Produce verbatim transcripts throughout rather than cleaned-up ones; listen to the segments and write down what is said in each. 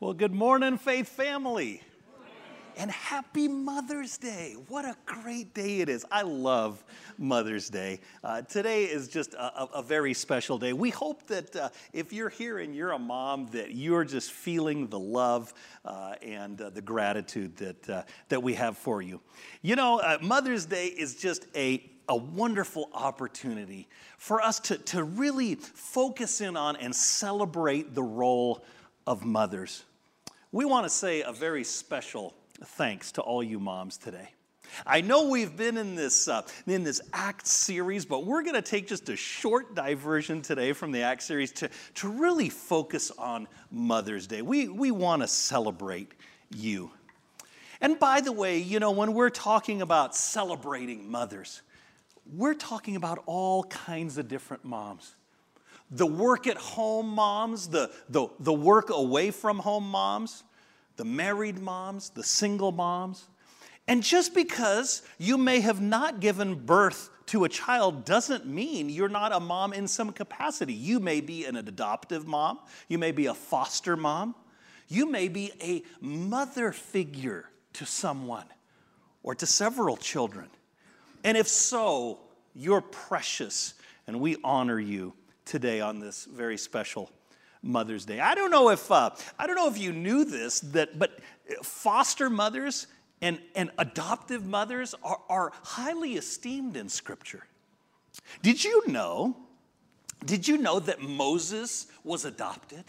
Well, good morning, Faith family. And happy Mother's Day. What a great day it is. I love Mother's Day. Uh, today is just a, a, a very special day. We hope that uh, if you're here and you're a mom, that you're just feeling the love uh, and uh, the gratitude that, uh, that we have for you. You know, uh, Mother's Day is just a a wonderful opportunity for us to, to really focus in on and celebrate the role of mothers. We want to say a very special thanks to all you moms today. I know we've been in this uh, in this ACT series, but we're going to take just a short diversion today from the ACT series to, to really focus on Mother's Day. We, we want to celebrate you. And by the way, you know, when we're talking about celebrating mothers, we're talking about all kinds of different moms. The work-at-home moms, the, the, the work-away-from-home moms, the married moms, the single moms. And just because you may have not given birth to a child doesn't mean you're not a mom in some capacity. You may be an adoptive mom. You may be a foster mom. You may be a mother figure to someone or to several children. And if so, you're precious, and we honor you today on this very special Mother's Day. I don't know if uh, I don't know if you knew this, that but foster mothers and, and adoptive mothers are, are highly esteemed in Scripture. Did you know? Did you know that Moses was adopted?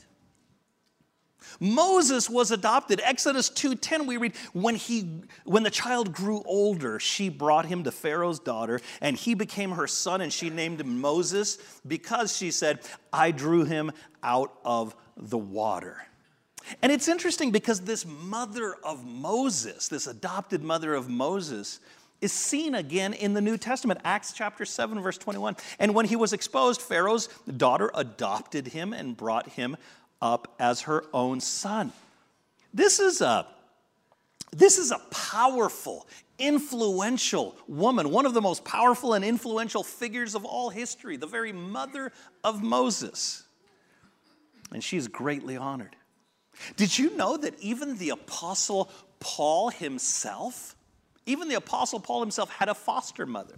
Moses was adopted. Exodus two ten, we read, when he, when the child grew older, she brought him to Pharaoh's daughter, and he became her son, and she named him Moses because she said, I drew him out of the water. And it's interesting because this mother of Moses, this adopted mother of Moses, is seen again in the New Testament, Acts chapter seven, verse twenty-one. And when he was exposed, Pharaoh's daughter adopted him and brought him up as her own son. This is a, this is a powerful, influential woman, one of the most powerful and influential figures of all history, the very mother of Moses. And she's greatly honored. Did you know that even the Apostle Paul himself, even the Apostle Paul himself had a foster mother?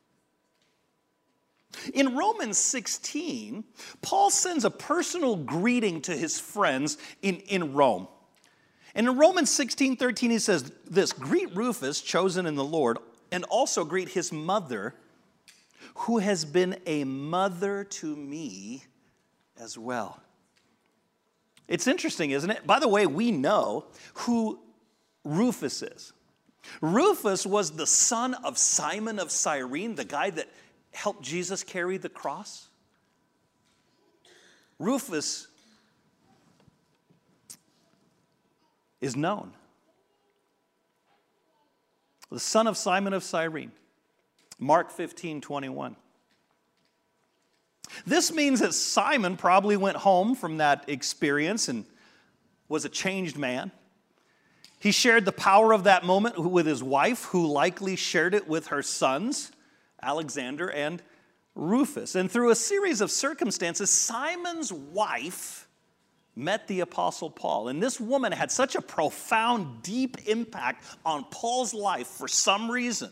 In Romans sixteen, Paul sends a personal greeting to his friends in, in Rome. And in Romans sixteen thirteen, he says this, greet Rufus, chosen in the Lord, and also greet his mother, who has been a mother to me as well. It's interesting, isn't it? By the way, we know who Rufus is. Rufus was the son of Simon of Cyrene, the guy that helped Jesus carry the cross. Rufus is known. The son of Simon of Cyrene. Mark fifteen twenty-one. This means that Simon probably went home from that experience and was a changed man. He shared the power of that moment with his wife, who likely shared it with her sons, Alexander and Rufus. And through a series of circumstances, Simon's wife met the Apostle Paul. And this woman had such a profound, deep impact on Paul's life for some reason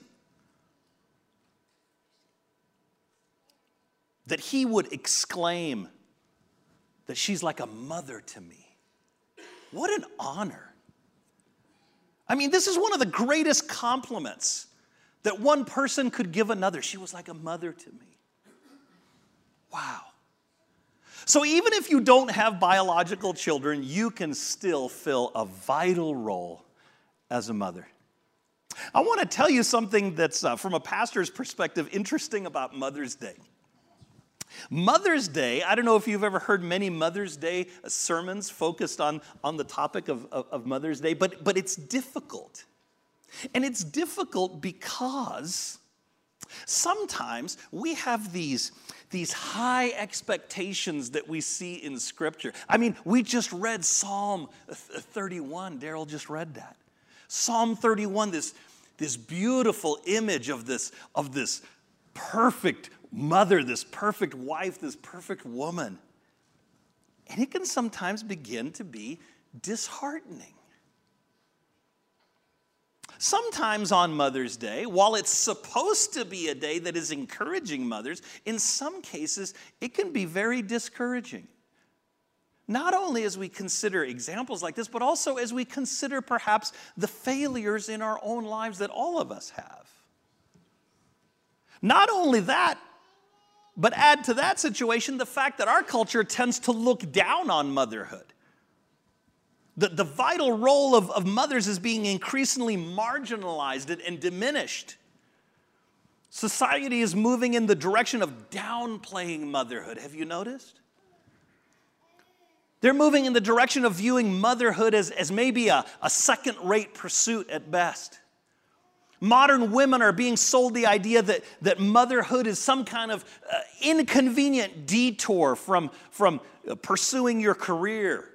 that he would exclaim that she's like a mother to me. What an honor. I mean, this is one of the greatest compliments that one person could give another. She was like a mother to me. Wow. So even if you don't have biological children, you can still fill a vital role as a mother. I want to tell you something that's, uh, from a pastor's perspective, interesting about Mother's Day. Mother's Day, I don't know if you've ever heard many Mother's Day sermons focused on, on the topic of, of, of Mother's Day, but, but it's difficult. And it's difficult because sometimes we have these, these high expectations that we see in Scripture. I mean, we just read Psalm thirty-one. Daryl just read that. Psalm thirty-one, this, this beautiful image of this, of this perfect mother, this perfect wife, this perfect woman. And it can sometimes begin to be disheartening. Sometimes on Mother's Day, while it's supposed to be a day that is encouraging mothers, in some cases it can be very discouraging. Not only as we consider examples like this, but also as we consider perhaps the failures in our own lives that all of us have. Not only that, but add to that situation the fact that our culture tends to look down on motherhood. The, the vital role of, of mothers is being increasingly marginalized and, and diminished. Society is moving in the direction of downplaying motherhood. Have you noticed? They're moving in the direction of viewing motherhood as, as maybe a, a second-rate pursuit at best. Modern women are being sold the idea that, that motherhood is some kind of uh, inconvenient detour from, from pursuing your career.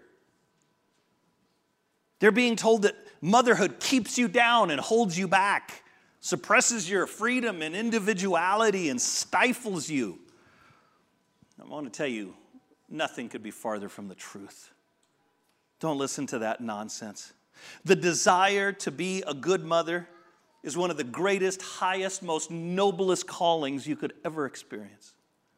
They're being told that motherhood keeps you down and holds you back, suppresses your freedom and individuality and stifles you. I want to tell you, nothing could be farther from the truth. Don't listen to that nonsense. The desire to be a good mother is one of the greatest, highest, most noblest callings you could ever experience.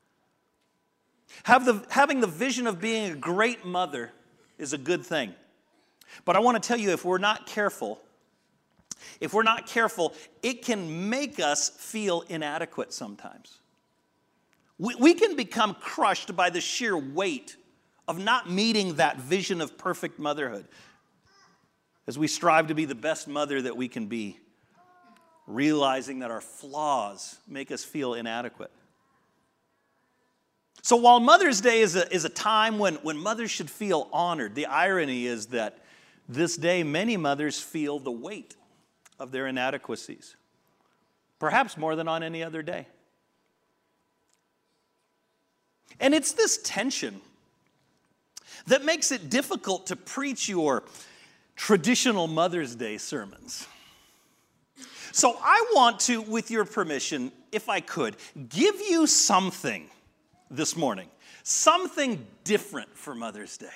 Have the, having the vision of being a great mother is a good thing. But I want to tell you, if we're not careful, if we're not careful, it can make us feel inadequate sometimes. We, we can become crushed by the sheer weight of not meeting that vision of perfect motherhood as we strive to be the best mother that we can be, realizing that our flaws make us feel inadequate. So while Mother's Day is a, is a time when, when mothers should feel honored, the irony is that this day many mothers feel the weight of their inadequacies, perhaps more than on any other day. And it's this tension that makes it difficult to preach your traditional Mother's Day sermons. So I want to, with your permission, if I could, give you something this morning, something different for Mother's Day.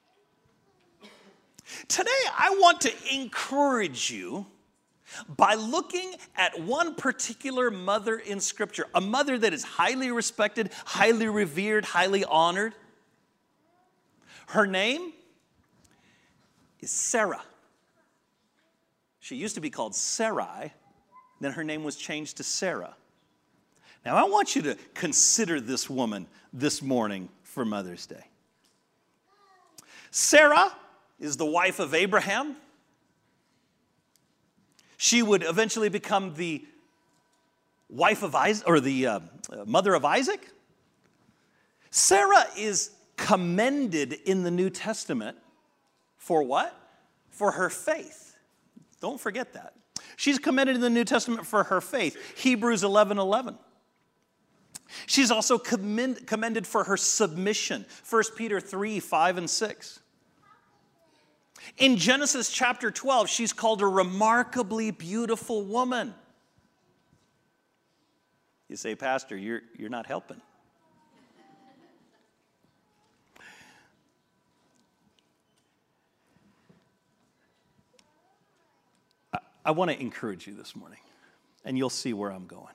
Today, I want to encourage you by looking at one particular mother in Scripture, a mother that is highly respected, highly revered, highly honored. Her name is Sarah. She used to be called Sarai, then her name was changed to Sarah. Now, I want you to consider this woman this morning for Mother's Day. Sarah is the wife of Abraham. She would eventually become the wife of Isaac, or the uh, mother of Isaac. Sarah is commended in the New Testament for what? For her faith. Don't forget that. She's commended in the New Testament for her faith. Hebrews eleven eleven. She's also commend, commended for her submission. First Peter three, five, and six. In Genesis chapter twelve, she's called a remarkably beautiful woman. You say, Pastor, you're, you're not helping. I, I want to encourage you this morning, and you'll see where I'm going.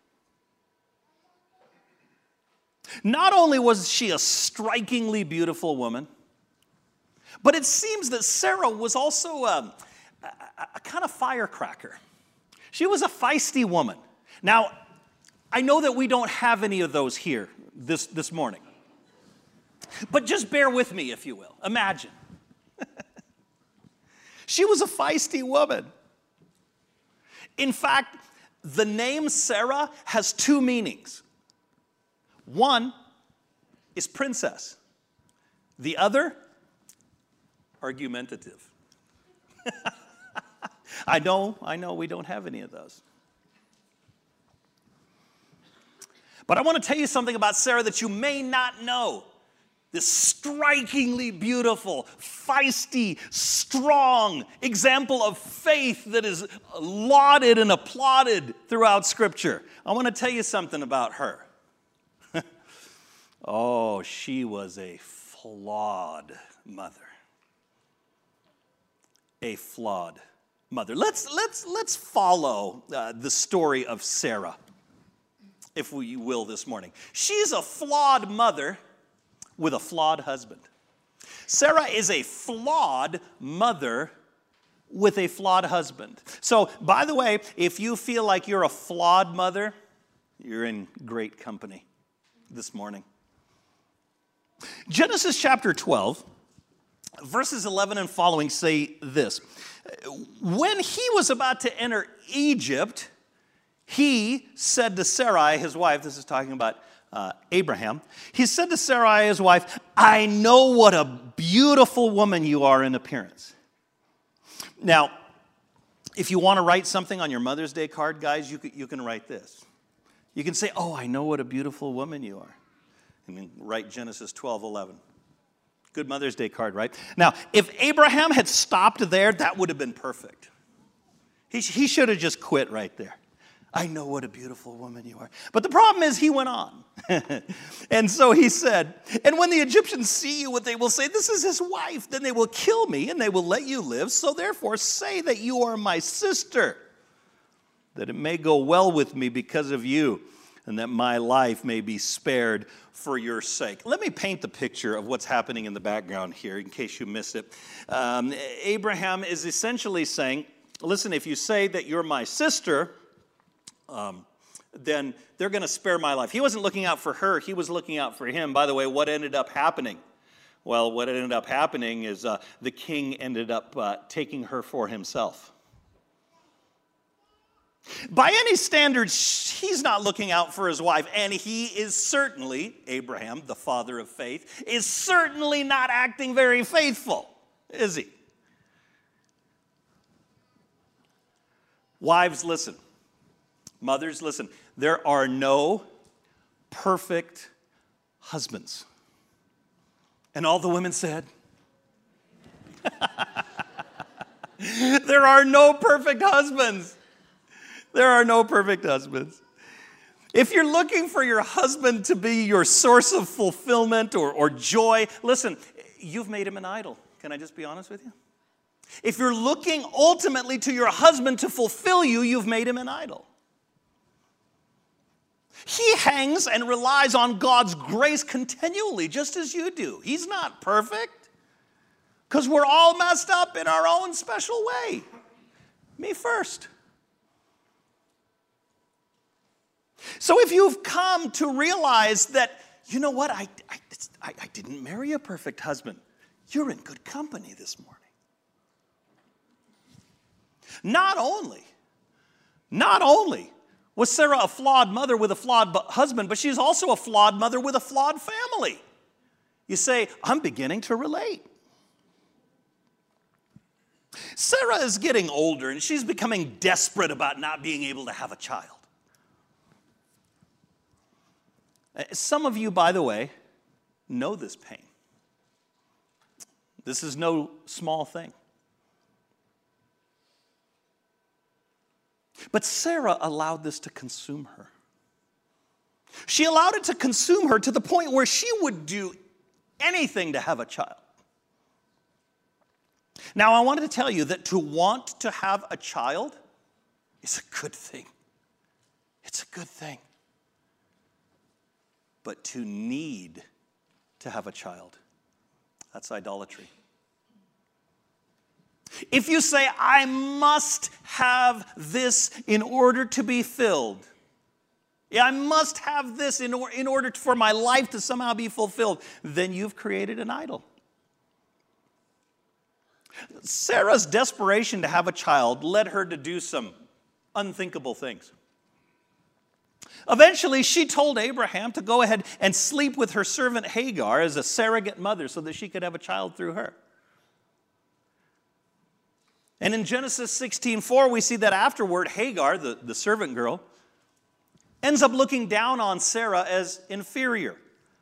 Not only was she a strikingly beautiful woman, but it seems that Sarah was also a, a, a kind of firecracker. She was a feisty woman. Now, I know that we don't have any of those here this, this morning. But just bear with me, if you will. Imagine. She was a feisty woman. In fact, the name Sarah has two meanings. One is princess. The other, argumentative. I know, I know we don't have any of those. But I want to tell you something about Sarah that you may not know. This strikingly beautiful, feisty, strong example of faith that is lauded and applauded throughout Scripture. I want to tell you something about her. Oh, she was a flawed mother. a flawed mother. Let's, let's, let's follow uh, the story of Sarah, if we will, this morning. She's a flawed mother with a flawed husband. Sarah is a flawed mother with a flawed husband. So, by the way, if you feel like you're a flawed mother, you're in great company this morning. Genesis chapter twelve, verses eleven and following say this. When he was about to enter Egypt, he said to Sarai, his wife, this is talking about uh, Abraham, he said to Sarai, his wife, I know what a beautiful woman you are in appearance. Now, if you want to write something on your Mother's Day card, guys, you can, you can write this. You can say, oh, I know what a beautiful woman you are. And then write Genesis twelve eleven. Good Mother's Day card, right? Now, if Abraham had stopped there, that would have been perfect. He, he should have just quit right there. I know what a beautiful woman you are. But the problem is he went on. And so he said, and when the Egyptians see you, what they will say, this is his wife, then they will kill me and they will let you live. So therefore say that you are my sister, that it may go well with me because of you, and that my life may be spared for your sake. Let me paint the picture of what's happening in the background here, in case you missed it. Um, Abraham is essentially saying, listen, if you say that you're my sister, um, then they're going to spare my life. He wasn't looking out for her. He was looking out for him. By the way, what ended up happening? Well, what ended up happening is uh, the king ended up uh, taking her for himself. By any standards, he's not looking out for his wife, and he is certainly, Abraham, the father of faith, is certainly not acting very faithful, is he? Wives, listen. Mothers, listen. There are no perfect husbands. And all the women said, there are no perfect husbands. There are no perfect husbands. If you're looking for your husband to be your source of fulfillment or, or joy, listen, you've made him an idol. Can I just be honest with you? If you're looking ultimately to your husband to fulfill you, you've made him an idol. He hangs and relies on God's grace continually, just as you do. He's not perfect, because we're all messed up in our own special way. Me first. So if you've come to realize that, you know what, I, I, I, I didn't marry a perfect husband, you're in good company this morning. Not only, not only was Sarah a flawed mother with a flawed husband, but she's also a flawed mother with a flawed family. You say, I'm beginning to relate. Sarah is getting older, and she's becoming desperate about not being able to have a child. Some of you, by the way, know this pain. This is no small thing. But Sarah allowed this to consume her. She allowed it to consume her to the point where she would do anything to have a child. Now, I wanted to tell you that to want to have a child is a good thing. It's a good thing. But to need to have a child, that's idolatry. If you say, I must have this in order to be filled, yeah, I must have this in, or, in order for my life to somehow be fulfilled, then you've created an idol. Sarah's desperation to have a child led her to do some unthinkable things. Eventually, she told Abraham to go ahead and sleep with her servant Hagar as a surrogate mother so that she could have a child through her. And in Genesis sixteen four, we see that afterward, Hagar, the, the servant girl, ends up looking down on Sarah as inferior.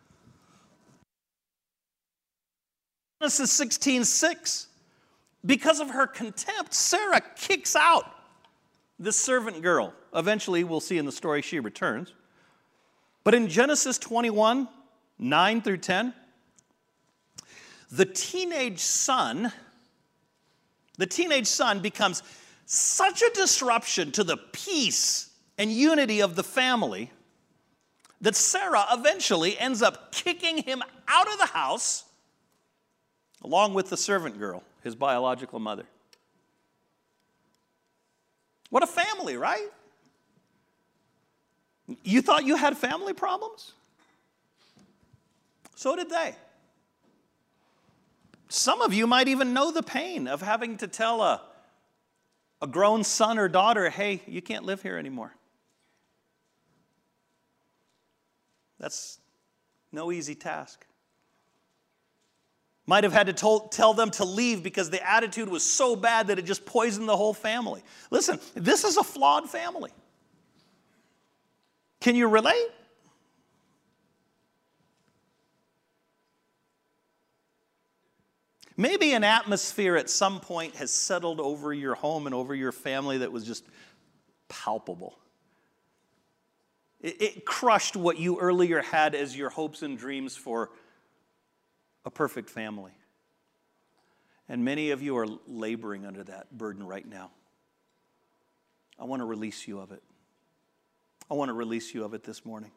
Genesis sixteen six, because of her contempt, Sarah kicks out this servant girl. Eventually, we'll see in the story she returns. But in Genesis twenty-one, nine through ten, the teenage son The teenage son becomes such a disruption to the peace and unity of the family that Sarah eventually ends up kicking him out of the house along with the servant girl, his biological mother. What a family, right? You thought you had family problems? So did they. Some of you might even know the pain of having to tell a, a grown son or daughter, hey, you can't live here anymore. That's no easy task. Might have had to tol- tell them to leave because the attitude was so bad that it just poisoned the whole family. Listen, this is a flawed family. Can you relate? Maybe an atmosphere at some point has settled over your home and over your family that was just palpable. It, it crushed what you earlier had as your hopes and dreams for a perfect family. And many of you are laboring under that burden right now. I want to release you of it. I want to release you of it this morning.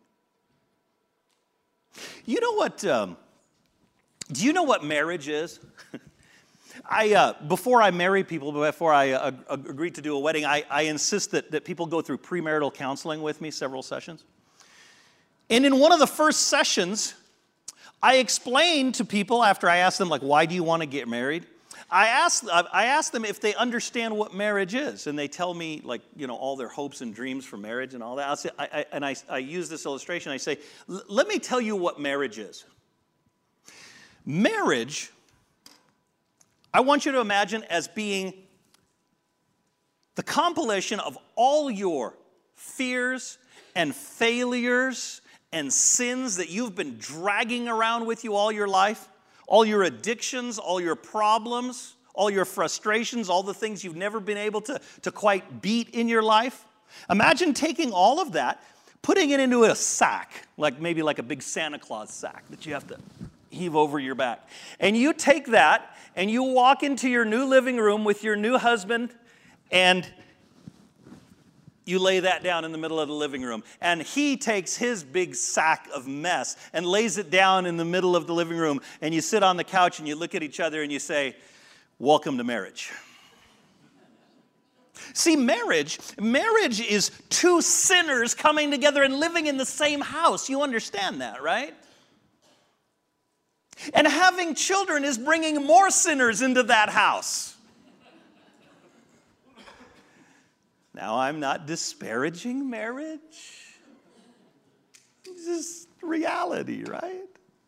You know what, um, do you know what marriage is? I, uh, before I marry people, before I uh, agreed to do a wedding, I, I insist that, that people go through premarital counseling with me, several sessions. And in one of the first sessions, I explained to people after I asked them, like, why do you want to get married? I asked, I asked them if they understand what marriage is, and they tell me, like, you know, all their hopes and dreams for marriage and all that. I'll say, I, I, and I, I use this illustration. I say, let me tell you what marriage is. Marriage, I want you to imagine as being the compilation of all your fears and failures and sins that you've been dragging around with you all your life. All your addictions, all your problems, all your frustrations, all the things you've never been able to, to quite beat in your life. Imagine taking all of that, putting it into a sack, like maybe like a big Santa Claus sack that you have to heave over your back. And you take that and you walk into your new living room with your new husband and you lay that down in the middle of the living room. And he takes his big sack of mess and lays it down in the middle of the living room. And you sit on the couch and you look at each other and you say, welcome to marriage. See, marriage, marriage is two sinners coming together and living in the same house. You understand that, right? And having children is bringing more sinners into that house. Now, I'm not disparaging marriage. It's just reality, right?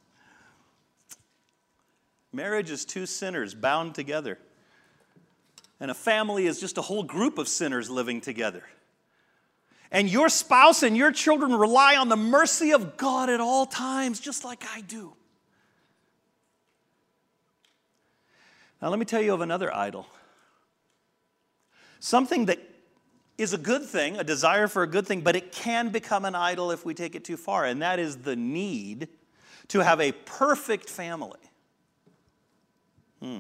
Marriage is two sinners bound together. And a family is just a whole group of sinners living together. And your spouse and your children rely on the mercy of God at all times, just like I do. Now, let me tell you of another idol. Something that is a good thing, a desire for a good thing, but it can become an idol if we take it too far, and that is the need to have a perfect family. Hmm.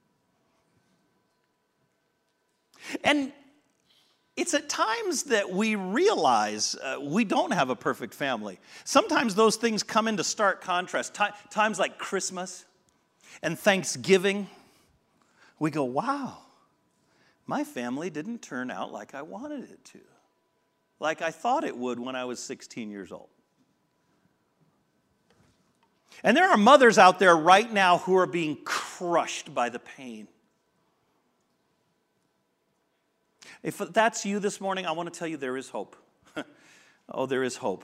And it's at times that we realize uh, we don't have a perfect family. Sometimes those things come into stark contrast. T- times like Christmas and Thanksgiving, we go, wow. My family didn't turn out like I wanted it to, like I thought it would when I was sixteen years old. And there are mothers out there right now who are being crushed by the pain. If that's you this morning, I want to tell you there is hope. Oh, there is hope.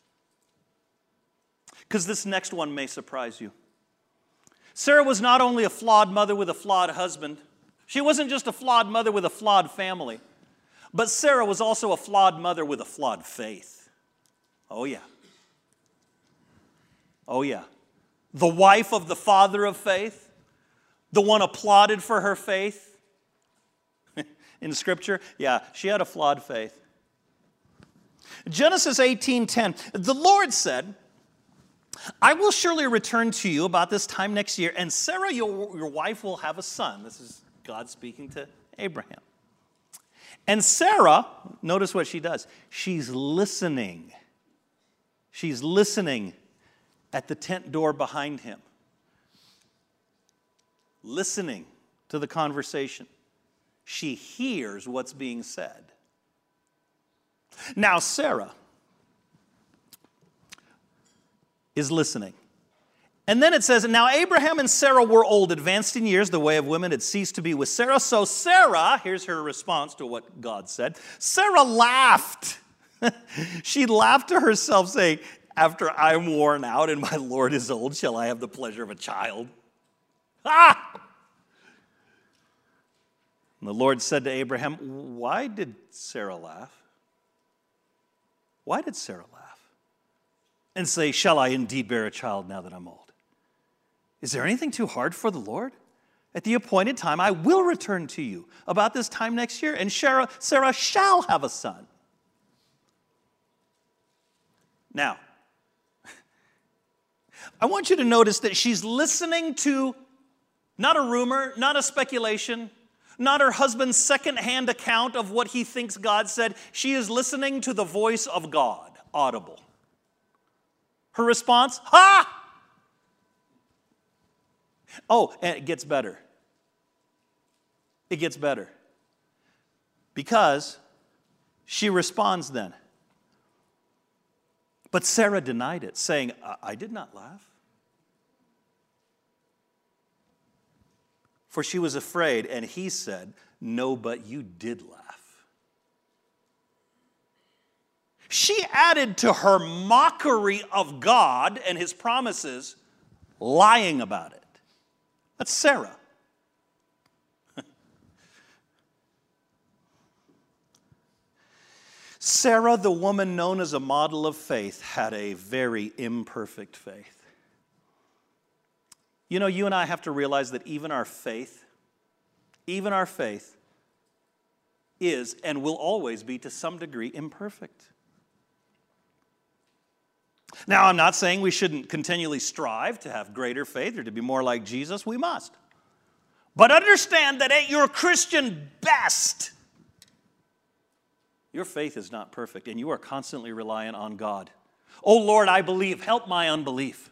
Because this next one may surprise you. Sarah was not only a flawed mother with a flawed husband. She wasn't just a flawed mother with a flawed family, but Sarah was also a flawed mother with a flawed faith. Oh, yeah. Oh, yeah. The wife of the father of faith, the one applauded for her faith in Scripture, yeah, she had a flawed faith. Genesis eighteen ten, the Lord said, I will surely return to you about this time next year, and Sarah, your, your wife, will have a son. This is God speaking to Abraham. And Sarah, notice what she does. She's listening. She's listening at the tent door behind him. Listening to the conversation. She hears what's being said. Now, Sarah is listening. And then it says, now Abraham and Sarah were old, advanced in years. The way of women had ceased to be with Sarah. So Sarah, here's her response to what God said. Sarah laughed. She laughed to herself, saying, after I'm worn out and my Lord is old, shall I have the pleasure of a child? Ah! And the Lord said to Abraham, why did Sarah laugh? Why did Sarah laugh? And say, shall I indeed bear a child now that I'm old? Is there anything too hard for the Lord? At the appointed time, I will return to you about this time next year, and Sarah, Sarah shall have a son. Now, I want you to notice that she's listening to not a rumor, not a speculation, not her husband's second-hand account of what he thinks God said. She is listening to the voice of God, audible. Her response, ha! Oh, and it gets better. It gets better. Because she responds then. But Sarah denied it, saying, I, I did not laugh. For she was afraid, and he said, no, but you did laugh. She added to her mockery of God and his promises, lying about it. That's Sarah. Sarah, the woman known as a model of faith, had a very imperfect faith. You know, you and I have to realize that even our faith, even our faith is and will always be to some degree imperfect. Now, I'm not saying we shouldn't continually strive to have greater faith or to be more like Jesus. We must. But understand that at your Christian best, your faith is not perfect, and you are constantly reliant on God. Oh, Lord, I believe. Help my unbelief.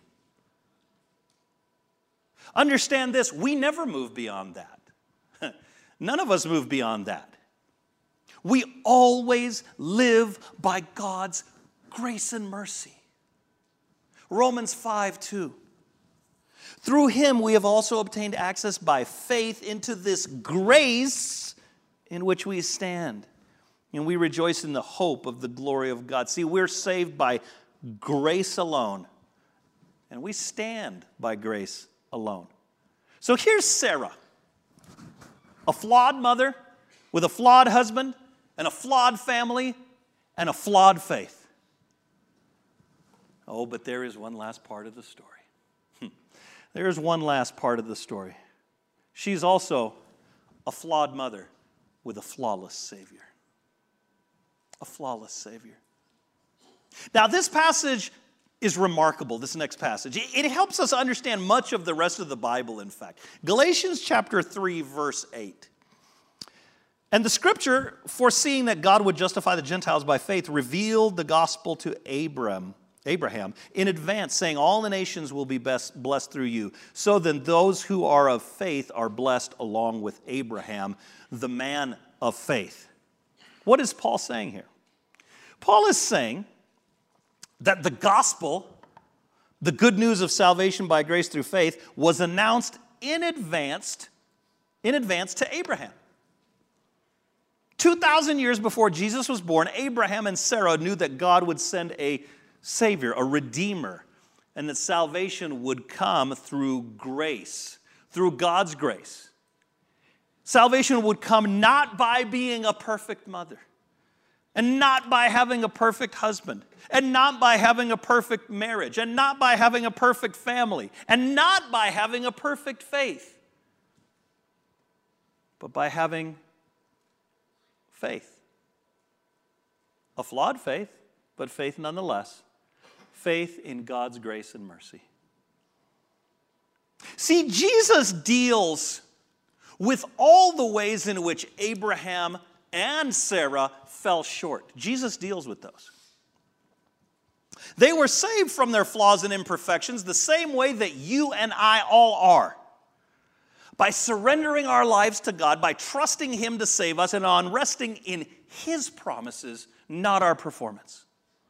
Understand this. We never move beyond that. None of us move beyond that. We always live by God's grace and mercy. Romans five two. Through him we have also obtained access by faith into this grace in which we stand. And we rejoice in the hope of the glory of God. See, we're saved by grace alone. And we stand by grace alone. So here's Sarah, a flawed mother with a flawed husband and a flawed family and a flawed faith. Oh, but there is one last part of the story. There is one last part of the story. She's also a flawed mother with a flawless Savior. A flawless Savior. Now, this passage is remarkable, this next passage. It helps us understand much of the rest of the Bible, in fact. Galatians chapter three, verse eight. And the scripture, foreseeing that God would justify the Gentiles by faith, revealed the gospel to Abram, Abraham in advance, saying, all the nations will be best blessed through you. So then those who are of faith are blessed along with Abraham, the man of faith. What is Paul saying here? Paul is saying that the gospel, the good news of salvation by grace through faith, was announced in advance, in advance to Abraham. two thousand years before Jesus was born, Abraham and Sarah knew that God would send a Savior, a Redeemer, and that salvation would come through grace, through God's grace. Salvation would come not by being a perfect mother, and not by having a perfect husband, and not by having a perfect marriage, and not by having a perfect family, and not by having a perfect faith, but by having faith. A flawed faith, but faith nonetheless. Faith in God's grace and mercy. See, Jesus deals with all the ways in which Abraham and Sarah fell short. Jesus deals with those. They were saved from their flaws and imperfections the same way that you and I all are. By surrendering our lives to God, by trusting Him to save us, and on resting in His promises, not our performance.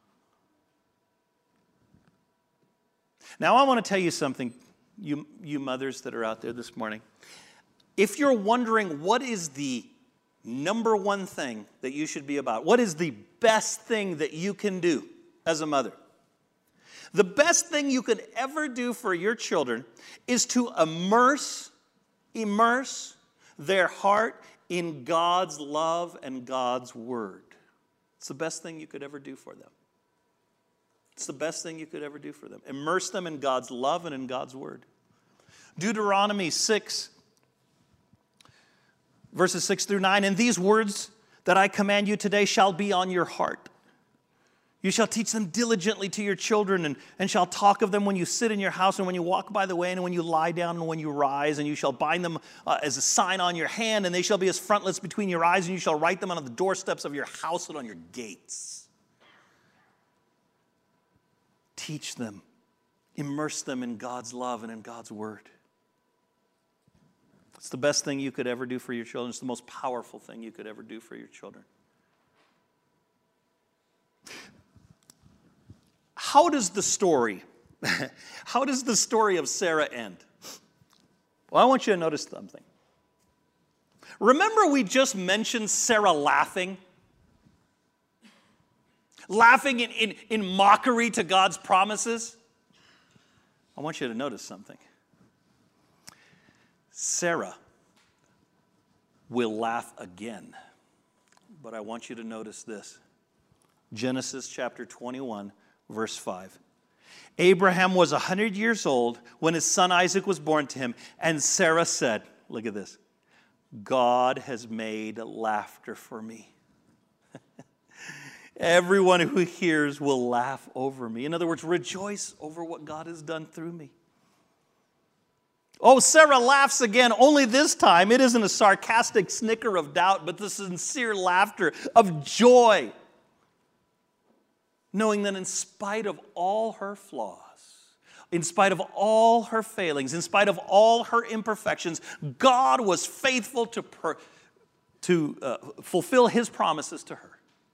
Now, I want to tell you something, you, you mothers that are out there this morning. If you're wondering what is the number one thing that you should be about, what is the best thing that you can do as a mother? The best thing you could ever do for your children is to immerse, immerse their heart in God's love and God's word. It's the best thing you could ever do for them. It's the best thing you could ever do for them. Immerse them in God's love and in God's word. Deuteronomy six, verses six through nine, and these words that I command you today shall be on your heart. You shall teach them diligently to your children, and, and shall talk of them when you sit in your house, and when you walk by the way, and when you lie down, and when you rise. And you shall bind them uh, as a sign on your hand, and they shall be as frontlets between your eyes, and you shall write them on the doorsteps of your house and on your gates. Teach them. Immerse them in God's love and in God's word. It's the best thing you could ever do for your children. It's the most powerful thing you could ever do for your children. How does the story, how does the story of Sarah end? Well, I want you to notice something. Remember we just mentioned Sarah laughing? Laughing in, in, in mockery to God's promises? I want you to notice something. Sarah will laugh again. But I want you to notice this. Genesis chapter twenty-one, verse five. Abraham was one hundred years old when his son Isaac was born to him, and Sarah said, look at this, God has made laughter for me. Everyone who hears will laugh over me. In other words, rejoice over what God has done through me. Oh, Sarah laughs again, only this time it isn't a sarcastic snicker of doubt, but the sincere laughter of joy, knowing that in spite of all her flaws, in spite of all her failings, in spite of all her imperfections, God was faithful to, per, to uh, fulfill His promises to her.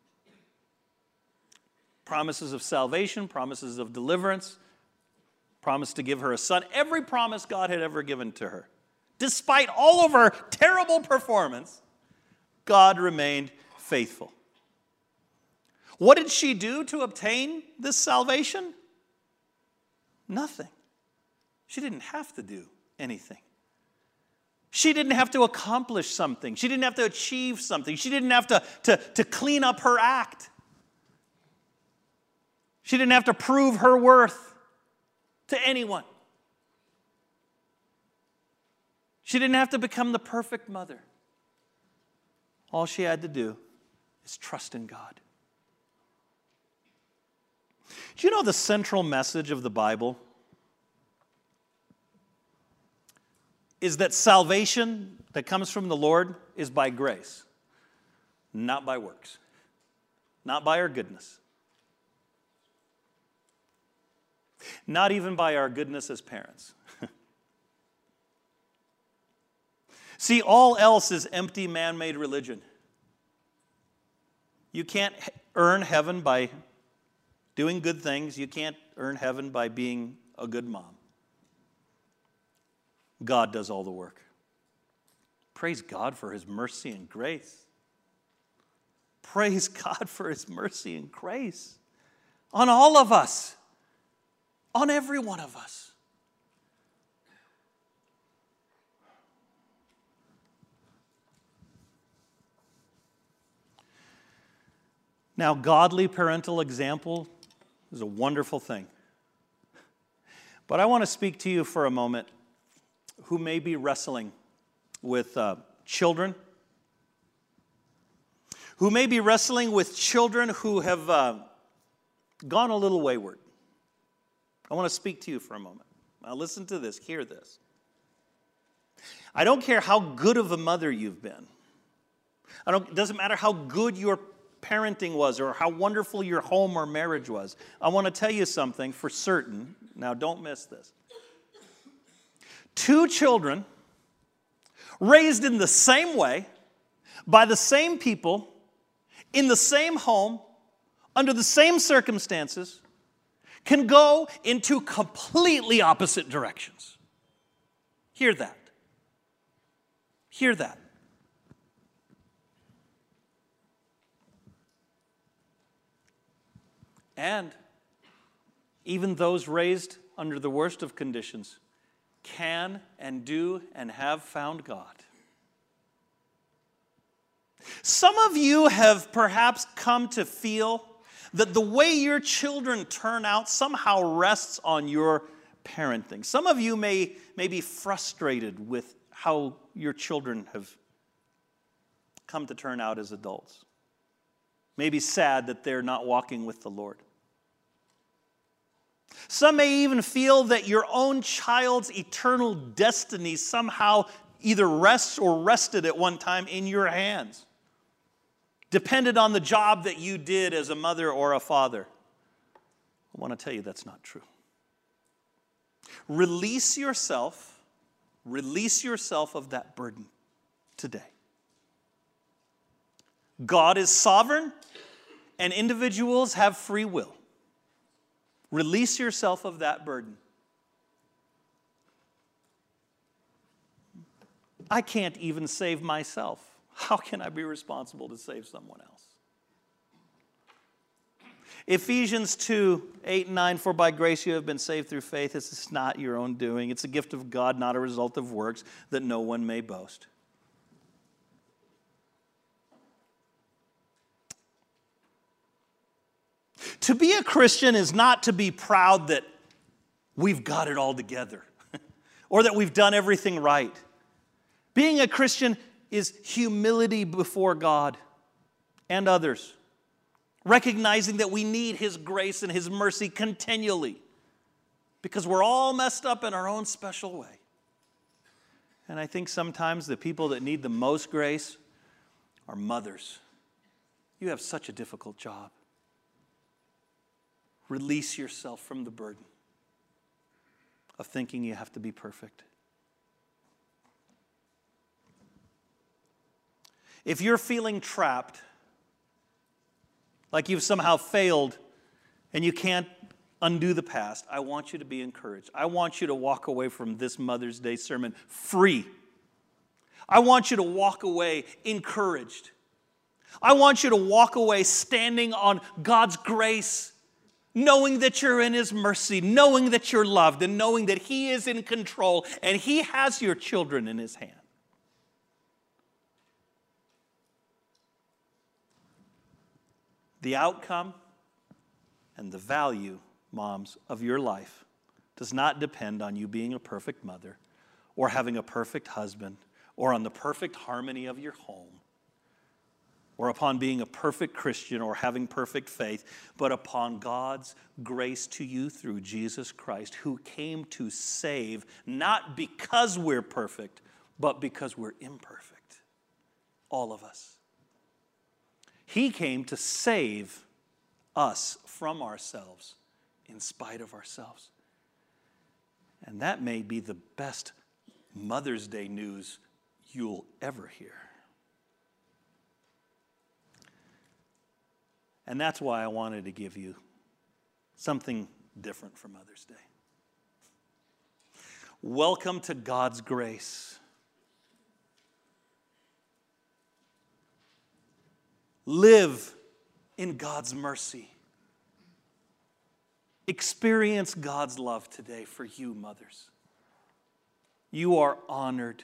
Promises of salvation, promises of deliverance, promise to give her a son. Every promise God had ever given to her. Despite all of her terrible performance, God remained faithful. What did she do to obtain this salvation? Nothing. She didn't have to do anything. She didn't have to accomplish something. She didn't have to achieve something. She didn't have to, to, to clean up her act. She didn't have to prove her worth to anyone. She didn't have to become the perfect mother. All she had to do is trust in God. Do you know the central message of the Bible is that salvation that comes from the Lord is by grace, not by works, not by our goodness, not even by our goodness as parents. See, all else is empty man-made religion. You can't earn heaven by doing good things. You can't earn heaven by being a good mom. God does all the work. Praise God for His mercy and grace. Praise God for His mercy and grace on all of us, on every one of us. Now, godly parental example is a wonderful thing. But I want to speak to you for a moment who may be wrestling with uh, children, who may be wrestling with children who have uh, gone a little wayward. I want to speak to you for a moment. Now listen to this, hear this. I don't care how good of a mother you've been. I don't, it doesn't matter how good your parenting was or how wonderful your home or marriage was. I want to tell you something for certain. Now, don't miss this. Two children raised in the same way, by the same people, in the same home, under the same circumstances, can go in two completely opposite directions. Hear that. Hear that. And even those raised under the worst of conditions can and do and have found God. Some of you have perhaps come to feel that the way your children turn out somehow rests on your parenting. Some of you may, may be frustrated with how your children have come to turn out as adults. Maybe sad that they're not walking with the Lord. Some may even feel that your own child's eternal destiny somehow either rests or rested at one time in your hands, depended on the job that you did as a mother or a father. I want to tell you that's not true. Release yourself, release yourself of that burden today. God is sovereign, and individuals have free will. Release yourself of that burden. I can't even save myself. How can I be responsible to save someone else? Ephesians two, eight and nine, for by grace you have been saved through faith. This is not your own doing. It's a gift of God, not a result of works, that no one may boast. To be a Christian is not to be proud that we've got it all together or that we've done everything right. Being a Christian is humility before God and others, recognizing that we need His grace and His mercy continually because we're all messed up in our own special way. And I think sometimes the people that need the most grace are mothers. You have such a difficult job. Release yourself from the burden of thinking you have to be perfect. If you're feeling trapped, like you've somehow failed and you can't undo the past, I want you to be encouraged. I want you to walk away from this Mother's Day sermon free. I want you to walk away encouraged. I want you to walk away standing on God's grace, knowing that you're in His mercy, knowing that you're loved, and knowing that He is in control and He has your children in His hand. The outcome and the value, moms, of your life does not depend on you being a perfect mother or having a perfect husband or on the perfect harmony of your home or upon being a perfect Christian or having perfect faith, but upon God's grace to you through Jesus Christ, who came to save, not because we're perfect, but because we're imperfect. All of us. He came to save us from ourselves in spite of ourselves. And that may be the best Mother's Day news you'll ever hear. And that's why I wanted to give you something different for Mother's Day. Welcome to God's grace. Live in God's mercy. Experience God's love today for you, mothers. You are honored.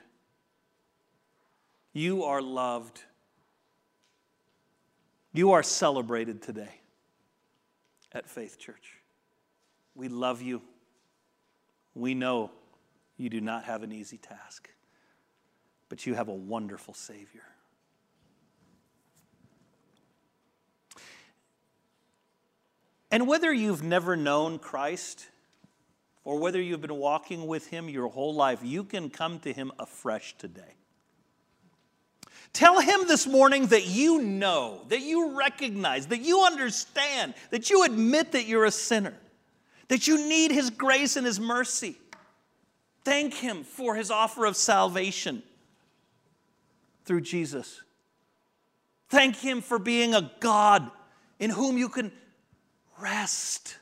You are loved. You are celebrated today at Faith Church. We love you. We know you do not have an easy task, but you have a wonderful Savior. And whether you've never known Christ or whether you've been walking with him your whole life, you can come to him afresh today. Tell him this morning that you know, that you recognize, that you understand, that you admit that you're a sinner, that you need his grace and his mercy. Thank him for his offer of salvation through Jesus. Thank him for being a God in whom you can rest.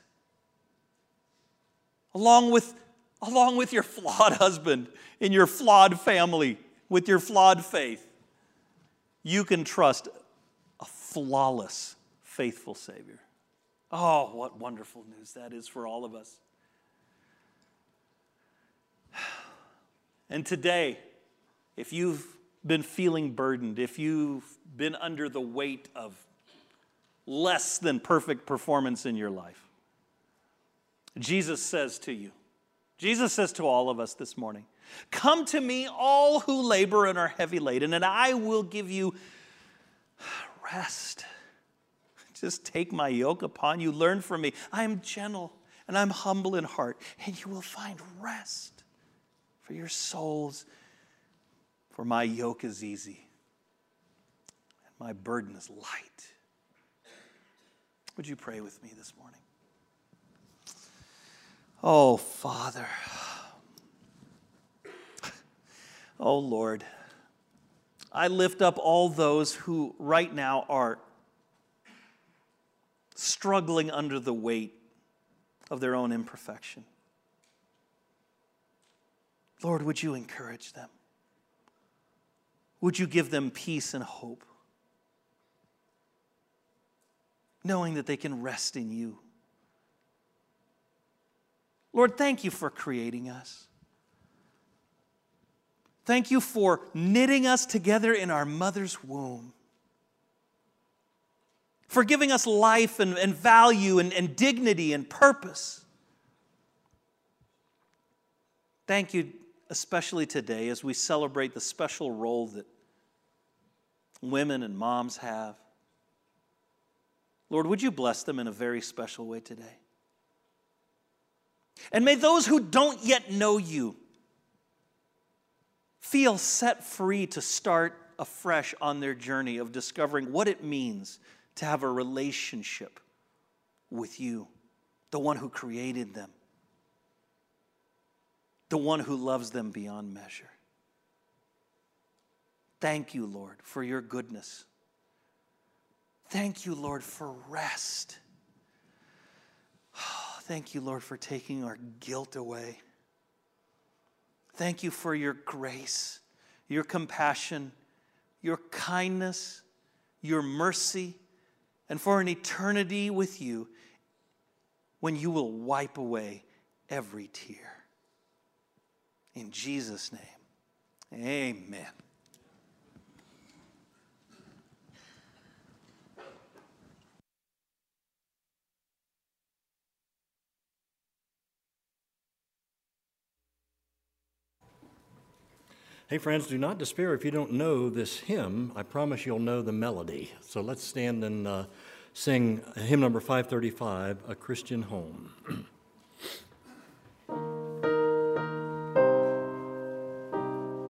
Along with, along with your flawed husband, in your flawed family, with your flawed faith, you can trust a flawless, faithful Savior. Oh, what wonderful news that is for all of us. And today, if you've been feeling burdened, if you've been under the weight of less than perfect performance in your life, Jesus says to you, Jesus says to all of us this morning, come to me, all who labor and are heavy laden, and I will give you rest. Just take my yoke upon you. Learn from me. I am gentle and I'm humble in heart, and you will find rest for your souls. For my yoke is easy and my burden is light. Would you pray with me this morning? Oh, Father. Oh, Lord. I lift up all those who right now are struggling under the weight of their own imperfection. Lord, would you encourage them? Would you give them peace and hope, knowing that they can rest in you? Lord, thank you for creating us. Thank you for knitting us together in our mother's womb, for giving us life and, and value and, and dignity and purpose. Thank you, especially today as we celebrate the special role that women and moms have. Lord, would you bless them in a very special way today? And may those who don't yet know you feel set free to start afresh on their journey of discovering what it means to have a relationship with you, the one who created them, the one who loves them beyond measure. Thank you, Lord, for your goodness. Thank you, Lord, for rest. Thank you, Lord, for taking our guilt away. Thank you for your grace, your compassion, your kindness, your mercy, and for an eternity with you when you will wipe away every tear. In Jesus' name, amen. Hey friends, do not despair if you don't know this hymn. I promise you'll know the melody. So let's stand and uh, sing hymn number five thirty-five, A Christian Home.